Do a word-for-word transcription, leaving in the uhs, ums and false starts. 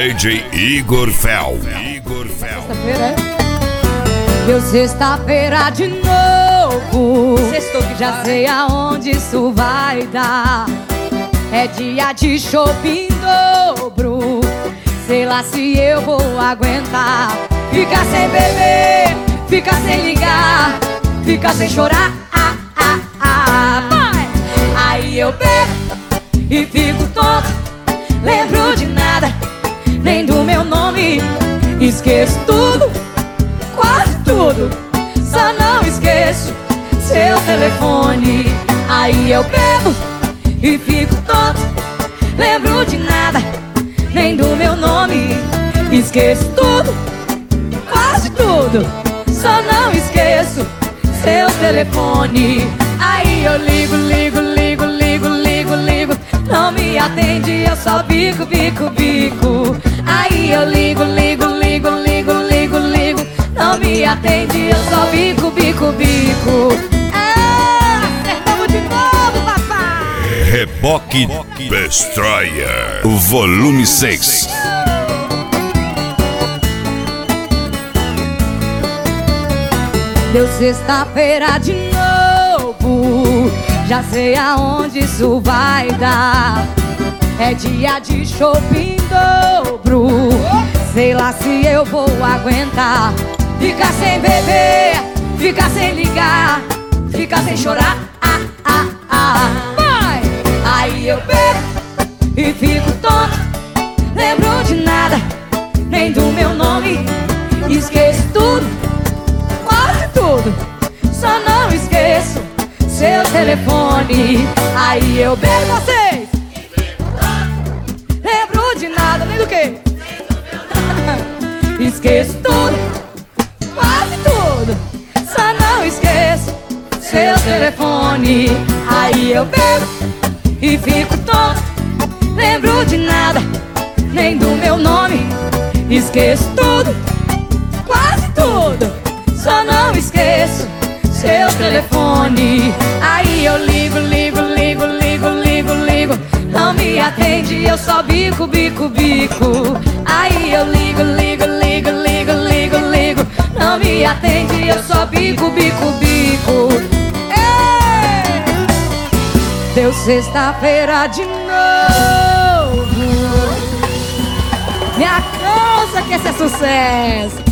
D J Igor Fel. Igor Fel. Sexta-feira, é? Deu sexta-feira de novo. Sextou que já sei aonde isso vai dar. É dia de shopping dobro. Sei lá se eu vou aguentar. Ficar sem beber, ficar sem ligar, ficar sem chorar. Ah, ah, ah. Vai! Aí eu bebo e fico tonto. Lembro de nada, nem do meu nome. Esqueço tudo, quase tudo. Só não esqueço seu telefone. Aí eu bebo e fico tonto. Lembro de nada, nem do meu nome. Esqueço tudo, quase tudo. Só não esqueço seu telefone. Aí eu ligo, ligo, ligo, ligo, ligo, ligo. Não me atende, eu só bico, bico, bico. Aí eu ligo, ligo, ligo, ligo, ligo, ligo. Não me atende, eu só bico, bico, bico. Ah, acertamos de novo, papai. Reboque Destroyer, volume seis. Deu sexta-feira de novo. Já sei aonde isso vai dar. É dia de shopping dobro. Sei lá se eu vou aguentar. Ficar sem beber, ficar sem ligar, ficar sem chorar. Ah, ah, ah. Vai! Aí eu bebo e fico tonto. Lembro de nada, nem do meu nome. Esqueço tudo, quase tudo. Só não esqueço seu telefone. Aí eu bebo vocês. Lembro de nada, nem do que? Esqueço tudo, quase tudo. Só não esqueço seu telefone. Aí eu bebo e fico tonto. Lembro de nada, nem do meu nome. Esqueço tudo, quase tudo. Só não esqueço seu telefone. Aí eu ligo, ligo, ligo, ligo, ligo, ligo. Não me atende, eu só bico, bico, bico. Aí eu ligo, ligo, ligo, ligo, ligo, ligo. Não me atende, eu só bico, bico, bico. Ei! Deu sexta-feira de novo. Me alcança que esse é sucesso.